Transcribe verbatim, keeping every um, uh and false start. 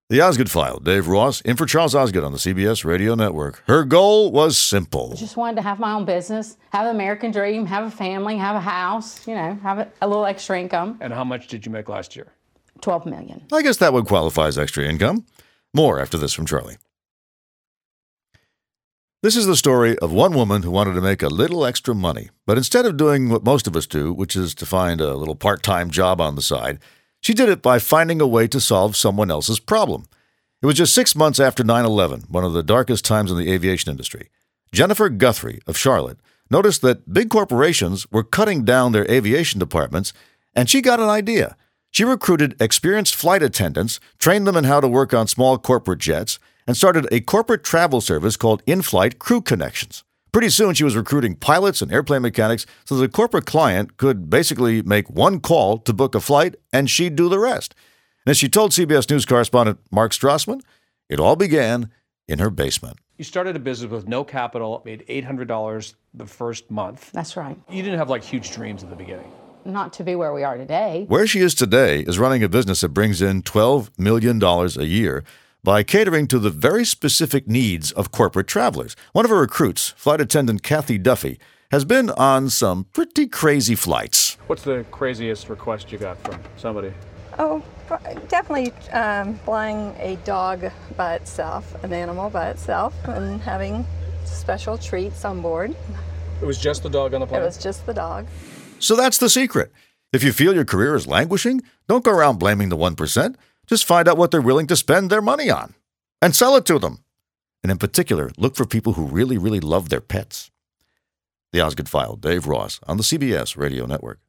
The Osgood File. Dave Ross, in for Charles Osgood on the C B S Radio Network. Her goal was simple. I just wanted to have my own business, have an American dream, have a family, have a house, you know, have a, a little extra income. And how much did you make last year? twelve million dollars. I guess that would qualify as extra income. More after this from Charlie. This is the story of one woman who wanted to make a little extra money, but instead of doing what most of us do, which is to find a little part-time job on the side, she did it by finding a way to solve someone else's problem. It was just six months after nine eleven, one of the darkest times in the aviation industry. Jennifer Guthrie of Charlotte noticed that big corporations were cutting down their aviation departments, and she got an idea. She recruited experienced flight attendants, trained them in how to work on small corporate jets, and started a corporate travel service called In-Flight Crew Connections. Pretty soon, she was recruiting pilots and airplane mechanics so the corporate client could basically make one call to book a flight, and she'd do the rest. And as she told C B S News correspondent Mark Strassman, it all began in her basement. You started a business with no capital, made eight hundred dollars the first month. That's right. You didn't have like huge dreams at the beginning. Not to be where we are today. Where she is today is running a business that brings in twelve million dollars a year by catering to the very specific needs of corporate travelers. One of her recruits, flight attendant Kathy Duffy, has been on some pretty crazy flights. What's the craziest request you got from somebody? Oh, definitely um, flying a dog by itself, an animal by itself, and having special treats on board. It was just the dog on the plane? It was just the dog. So that's the secret. If you feel your career is languishing, don't go around blaming the one percent. Just find out what they're willing to spend their money on and sell it to them. And in particular, look for people who really, really love their pets. The Osgood File, Dave Ross on the C B S Radio Network.